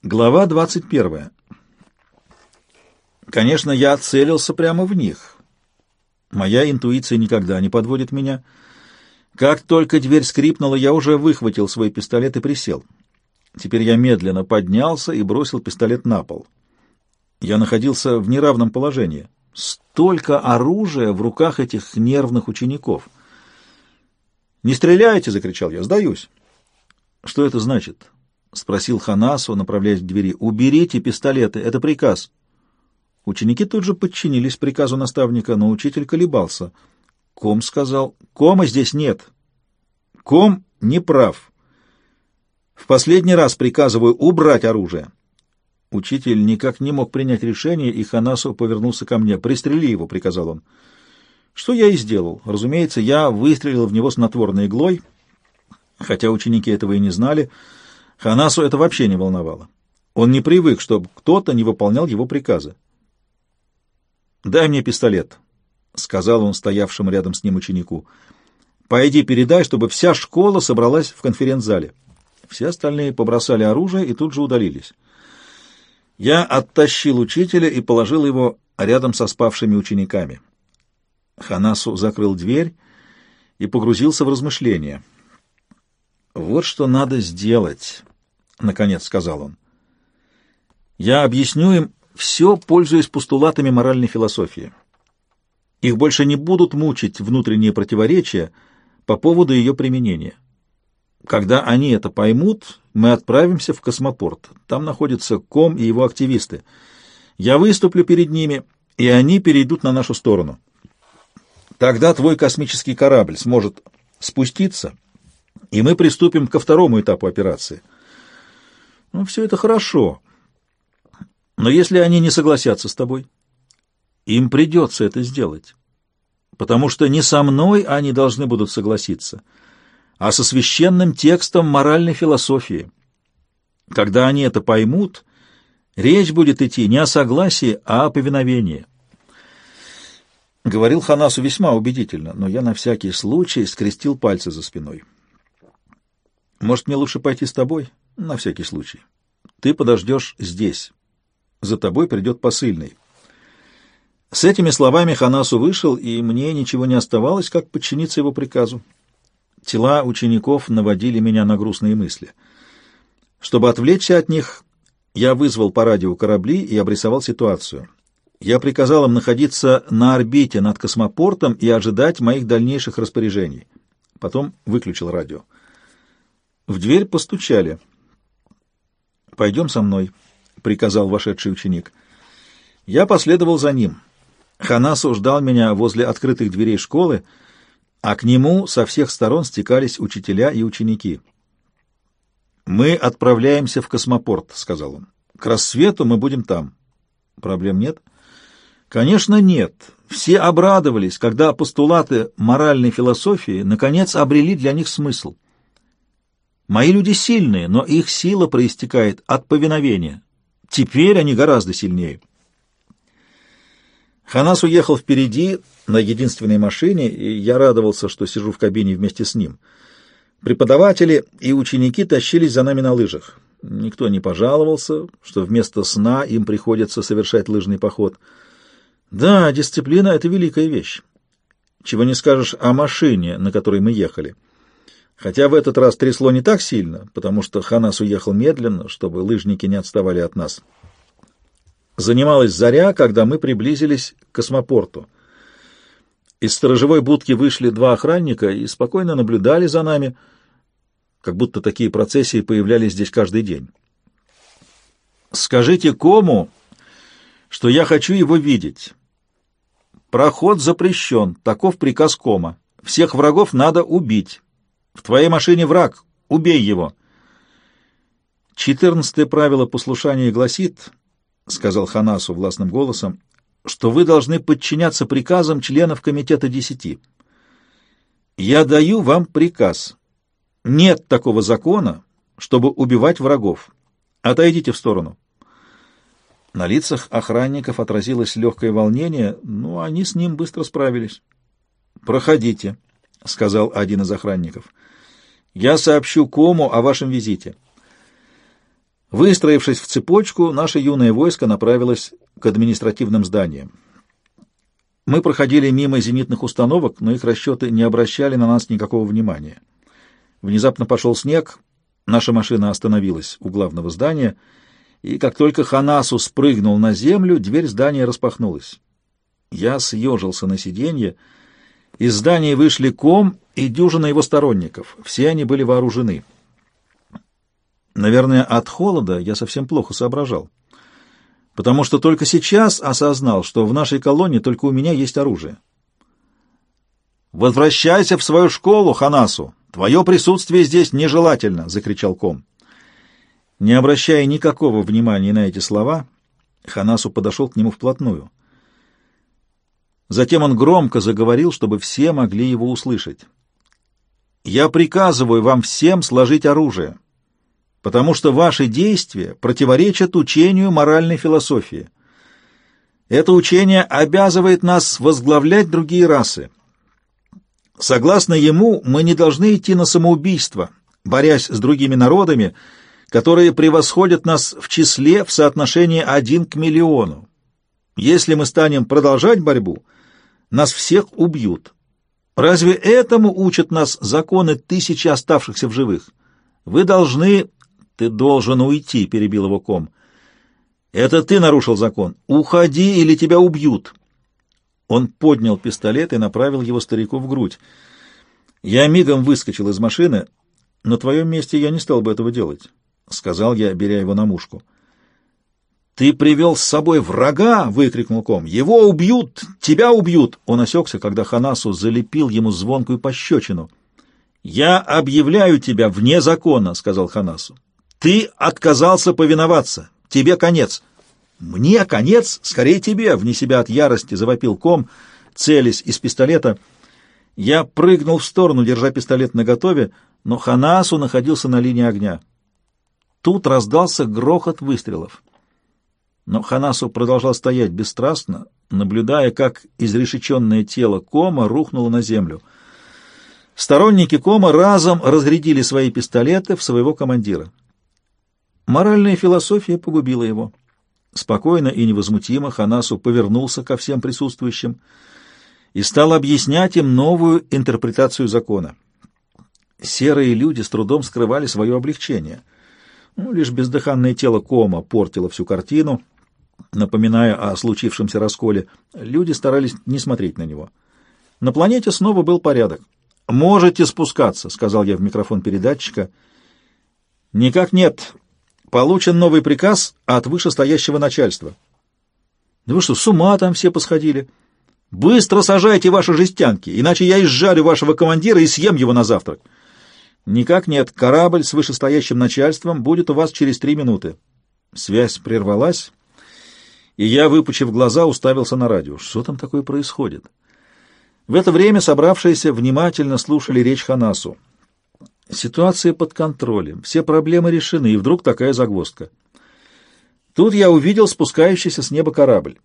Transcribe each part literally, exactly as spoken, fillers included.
Глава двадцать первая. Конечно, я целился прямо в них. Моя интуиция никогда не подводит меня. Как только дверь скрипнула, я уже выхватил свой пистолет и присел. Теперь я медленно поднялся и бросил пистолет на пол. Я находился в неравном положении. Столько оружия в руках этих нервных учеников. «Не стреляйте!» — закричал я. «Сдаюсь!» «Что это значит?» — спросил Ханасу, направляясь к двери. «Уберите пистолеты, это приказ». Ученики тут же подчинились приказу наставника, но учитель колебался. Ком сказал: «Кома здесь нет. Ком не прав. В последний раз приказываю убрать оружие». Учитель никак не мог принять решение, и Ханасу повернулся ко мне. «Пристрели его», — приказал он. Что я и сделал. Разумеется, я выстрелил в него снотворной иглой, хотя ученики этого и не знали. Ханасу это вообще не волновало. Он не привык, чтобы кто-то не выполнял его приказы. «Дай мне пистолет», — сказал он стоявшему рядом с ним ученику. «Пойди передай, чтобы вся школа собралась в конференц-зале». Все остальные побросали оружие и тут же удалились. Я оттащил учителя и положил его рядом со спавшими учениками. Ханасу закрыл дверь и погрузился в размышления. «Вот что надо сделать», — наконец сказал он. «Я объясню им все, пользуясь постулатами моральной философии. Их больше не будут мучить внутренние противоречия по поводу ее применения. Когда они это поймут, мы отправимся в космопорт. Там находится Ком и его активисты. Я выступлю перед ними, и они перейдут на нашу сторону. Тогда твой космический корабль сможет спуститься, и мы приступим ко второму этапу операции. Ну, все это хорошо. Но если они не согласятся с тобой, им придется это сделать, потому что не со мной они должны будут согласиться, а со священным текстом моральной философии. Когда они это поймут, речь будет идти не о согласии, а о повиновении». Говорил Ханасу весьма убедительно, но я на всякий случай скрестил пальцы за спиной. «Может, мне лучше пойти с тобой? На всякий случай. Ты подождешь здесь. За тобой придет посыльный». С этими словами Ханасу вышел, и мне ничего не оставалось, как подчиниться его приказу. Тела учеников наводили меня на грустные мысли. Чтобы отвлечься от них, я вызвал по радио корабли и обрисовал ситуацию. Я приказал им находиться на орбите над космопортом и ожидать моих дальнейших распоряжений. Потом выключил радио. В дверь постучали. «Пойдем со мной», — приказал вошедший ученик. Я последовал за ним. Ханасу ждал меня возле открытых дверей школы, а к нему со всех сторон стекались учителя и ученики. «Мы отправляемся в космопорт», — сказал он. «К рассвету мы будем там». «Проблем нет?» Конечно, нет. Все обрадовались, когда постулаты моральной философии наконец обрели для них смысл. Мои люди сильные, но их сила проистекает от повиновения. Теперь они гораздо сильнее. Ханас уехал впереди на единственной машине, и я радовался, что сижу в кабине вместе с ним. Преподаватели и ученики тащились за нами на лыжах. Никто не пожаловался, что вместо сна им приходится совершать лыжный поход. Да, дисциплина — это великая вещь. Чего не скажешь о машине, на которой мы ехали. Хотя в этот раз трясло не так сильно, потому что Ханас уехал медленно, чтобы лыжники не отставали от нас. Занималась заря, когда мы приблизились к космопорту. Из сторожевой будки вышли два охранника и спокойно наблюдали за нами, как будто такие процессии появлялись здесь каждый день. «Скажите Кому, что я хочу его видеть. Проход запрещен, таков приказ Кома. Всех врагов надо убить. В твоей машине враг, убей его». «Четырнадцатое правило послушания гласит, — сказал Ханасу властным голосом, — что вы должны подчиняться приказам членов комитета десяти. Я даю вам приказ. Нет такого закона, чтобы убивать врагов. Отойдите в сторону». На лицах охранников отразилось легкое волнение, но они с ним быстро справились. «Проходите», — сказал один из охранников. «Я сообщу Кому о вашем визите». Выстроившись в цепочку, наше юное войско направилось к административным зданиям. Мы проходили мимо зенитных установок, но их расчеты не обращали на нас никакого внимания. Внезапно пошел снег, наша машина остановилась у главного здания, и как только Ханасу спрыгнул на землю, дверь здания распахнулась. Я съежился на сиденье. Из здания вышли Ком и дюжина его сторонников. Все они были вооружены. Наверное, от холода я совсем плохо соображал, потому что только сейчас осознал, что в нашей колонии только у меня есть оружие. «Возвращайся в свою школу, Ханасу! Твое присутствие здесь нежелательно!» — закричал Ком. Не обращая никакого внимания на эти слова, Ханасу подошел к нему вплотную. Затем он громко заговорил, чтобы все могли его услышать. «Я приказываю вам всем сложить оружие, потому что ваши действия противоречат учению моральной философии. Это учение обязывает нас возглавлять другие расы. Согласно ему, мы не должны идти на самоубийство, борясь с другими народами, которые превосходят нас в числе в соотношении один к миллиону. Если мы станем продолжать борьбу, нас всех убьют. Разве этому учат нас законы тысячи оставшихся в живых? Вы должны... Ты должен уйти, — перебил его Ком. Это ты нарушил закон. Уходи, или тебя убьют. Он поднял пистолет и направил его старику в грудь. Я мигом выскочил из машины. На твоем месте я не стал бы этого делать, — сказал я, беря его на мушку. «Ты привел с собой врага!» — выкрикнул Ком. «Его убьют! Тебя убьют!» Он осекся, когда Ханасу залепил ему звонкую пощечину. «Я объявляю тебя вне закона!» — сказал Ханасу. «Ты отказался повиноваться! Тебе конец!» «Мне конец? Скорее тебе!» — вне себя от ярости завопил Ком, целясь из пистолета. Я прыгнул в сторону, держа пистолет наготове, но Ханасу находился на линии огня. Тут раздался грохот выстрелов. Но Ханасу продолжал стоять бесстрастно, наблюдая, как изрешеченное тело Кома рухнуло на землю. Сторонники Кома разом разрядили свои пистолеты в своего командира. Моральная философия погубила его. Спокойно и невозмутимо Ханасу повернулся ко всем присутствующим и стал объяснять им новую интерпретацию закона. Серые люди с трудом скрывали свое облегчение. Ну, лишь бездыханное тело Кома портило всю картину, напоминая о случившемся расколе. Люди старались не смотреть на него. На планете снова был порядок. «Можете спускаться», — сказал я в микрофон передатчика. «Никак нет. Получен новый приказ от вышестоящего начальства». «Да вы что, с ума там все посходили? Быстро сажайте ваши жестянки, иначе я изжарю вашего командира и съем его на завтрак». «Никак нет. Корабль с вышестоящим начальством будет у вас через три минуты». Связь прервалась, и я, выпучив глаза, уставился на радио. Что там такое происходит? В это время собравшиеся внимательно слушали речь Ханасу. Ситуация под контролем, все проблемы решены, и вдруг такая загвоздка. Тут я увидел спускающийся с неба корабль.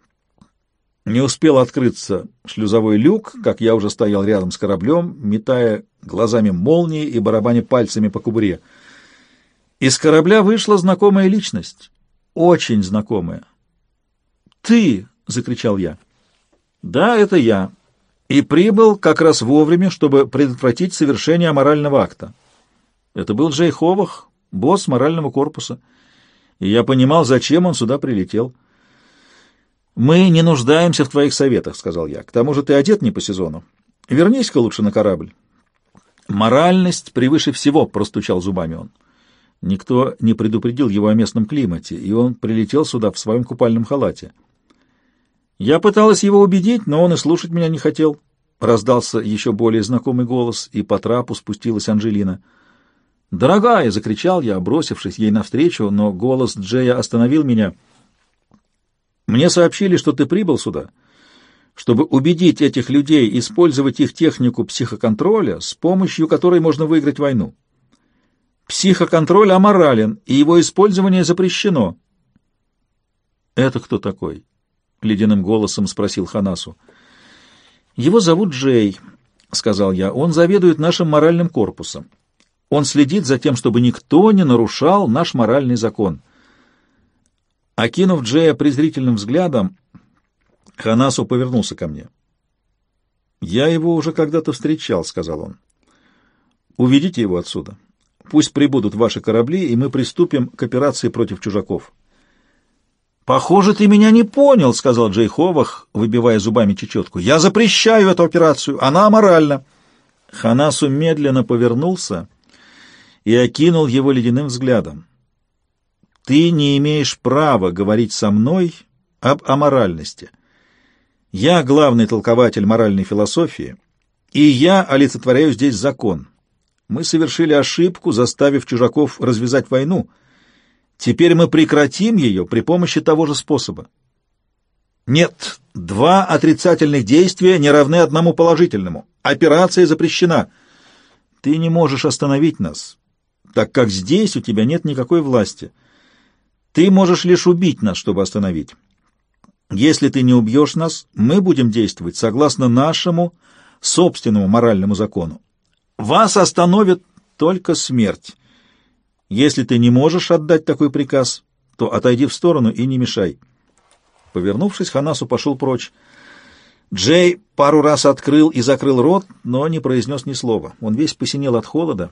Не успел открыться шлюзовой люк, как я уже стоял рядом с кораблем, метая глазами молнии и барабаня пальцами по кобуре. Из корабля вышла знакомая личность, очень знакомая. «Ты!» — закричал я. «Да, это я. И прибыл как раз вовремя, чтобы предотвратить совершение аморального акта. Это был Джей Ховах, босс морального корпуса, и я понимал, зачем он сюда прилетел». «Мы не нуждаемся в твоих советах», — сказал я. «К тому же ты одет не по сезону. Вернись-ка лучше на корабль». «Моральность превыше всего», — простучал зубами он. Никто не предупредил его о местном климате, и он прилетел сюда в своем купальном халате. Я пыталась его убедить, но он и слушать меня не хотел. Раздался еще более знакомый голос, и по трапу спустилась Анжелина. «Дорогая!» — закричал я, бросившись ей навстречу, но голос Джея остановил меня. «Мне сообщили, что ты прибыл сюда, чтобы убедить этих людей использовать их технику психоконтроля, с помощью которой можно выиграть войну. Психоконтроль аморален, и его использование запрещено». «Это кто такой?» — ледяным голосом спросил Ханасу. «Его зовут Джей», — сказал я. «Он заведует нашим моральным корпусом. Он следит за тем, чтобы никто не нарушал наш моральный закон. Окинув Джея презрительным взглядом, Ханасу повернулся ко мне. «Я его уже когда-то встречал», — сказал он. «Уведите его отсюда. Пусть прибудут ваши корабли, и мы приступим к операции против чужаков». «Похоже, ты меня не понял», — сказал Джей Ховах, выбивая зубами чечетку. «Я запрещаю эту операцию. Она аморальна». Ханасу медленно повернулся и окинул его ледяным взглядом. «Ты не имеешь права говорить со мной об аморальности. Я главный толкователь моральной философии, и я олицетворяю здесь закон. Мы совершили ошибку, заставив чужаков развязать войну. Теперь мы прекратим ее при помощи того же способа. Нет, два отрицательных действия не равны одному положительному. Операция запрещена. Ты не можешь остановить нас, так как здесь у тебя нет никакой власти. Ты можешь лишь убить нас, чтобы остановить. Если ты не убьешь нас, мы будем действовать согласно нашему собственному моральному закону. Вас остановит только смерть. Если ты не можешь отдать такой приказ, то отойди в сторону и не мешай». Повернувшись, Ханасу пошел прочь. Джей пару раз открыл и закрыл рот, но не произнес ни слова. Он весь посинел от холода.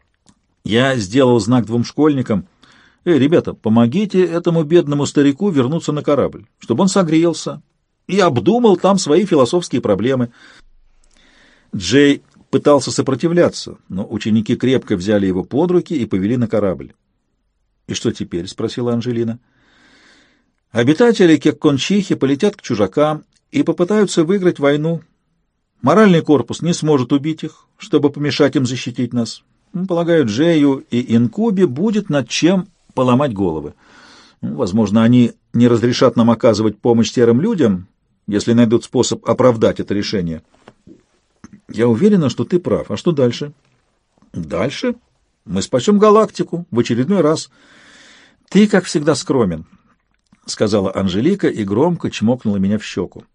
Я сделал знак двум школьникам. «Эй, ребята, помогите этому бедному старику вернуться на корабль, чтобы он согрелся и обдумал там свои философские проблемы». Джей пытался сопротивляться, но ученики крепко взяли его под руки и повели на корабль. «И что теперь?» — спросила Анжелина. «Обитатели Кеккончихи полетят к чужакам и попытаются выиграть войну. Моральный корпус не сможет убить их, чтобы помешать им защитить нас. Полагаю, Джею и Инкуби будет над чем поломать головы. Возможно, они не разрешат нам оказывать помощь серым людям, если найдут способ оправдать это решение». «Я уверена, что ты прав. А что дальше?» «Дальше? Мы спасем галактику в очередной раз». «Ты, как всегда, скромен», — сказала Анжелика и громко чмокнула меня в щеку.